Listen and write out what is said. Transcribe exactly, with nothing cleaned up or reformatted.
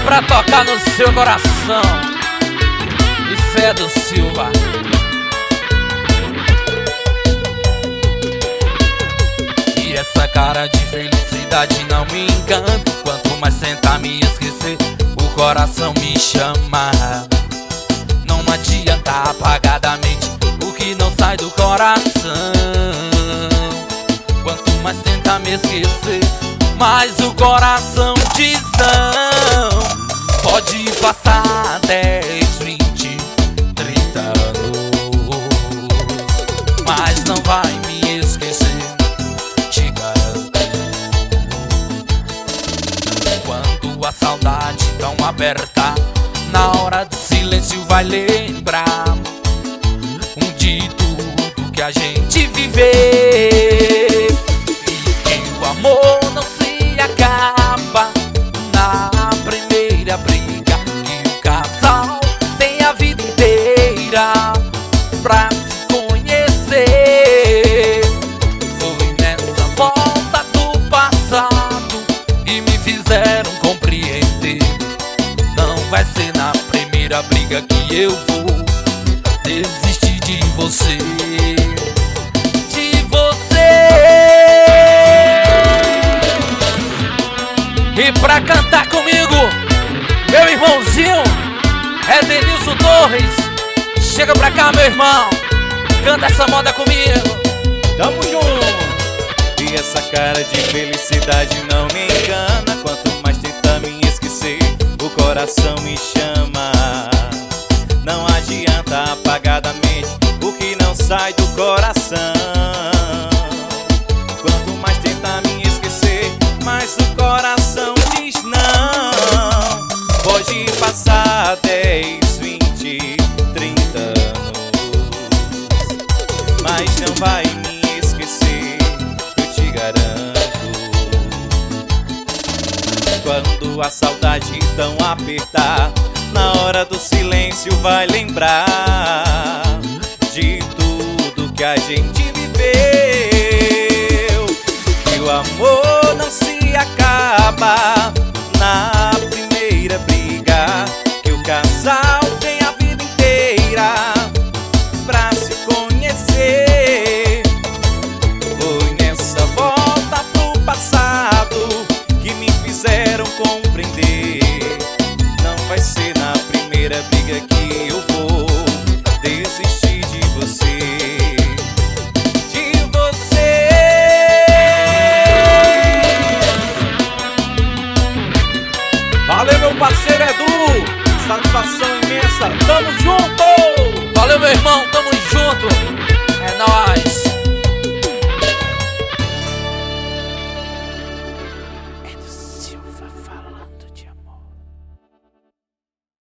pra tocar no seu coração. E Fé do Silva. E essa cara de felicidade não me engana. Quanto mais tentar me esquecer, o coração me chama. Não adianta apagar da mente o que não sai do coração. Quanto mais tentar me esquecer, mais o coração diz não. Pode passar dez, vinte, trinta anos, mas não vai me esquecer, te garanto. Quando a saudade tão apertar, na hora do silêncio vai lembrar um de tudo que a gente viveu. E que o amor não se acaba na primeira briga, que o casal tem a vida inteira pra se conhecer. Foi nessa volta do passado e me fizeram compreender. Não vai ser na primeira briga que eu vou desistir de você. De você. E pra cantar comigo, meu irmãozinho Edenilson Torres. Chega pra cá, meu irmão, canta essa moda comigo. Tamo junto. E essa cara de felicidade não me engana. Quanto mais tenta me esquecer, o coração me chama. Não adianta apagar da mente o que não sai do coração. Quanto mais tenta me esquecer, mais o coração diz não. Pode passar dez, vinte, trinta anos, mas não vai me esquecer, eu te garanto. Quando a saudade tão apertar, na hora do silêncio vai lembrar de tudo que a gente viveu. Que o amor não se acaba na primeira briga, que o casal tem a vida inteira pra se conhecer. Foi nessa volta pro passado que me fizeram compreender. Não vai ser na primeira briga que eu vou desistir de você. De você. Valeu, meu parceiro Edu, satisfação imensa, tamo junto! Valeu, meu irmão, tamo junto. É nóis.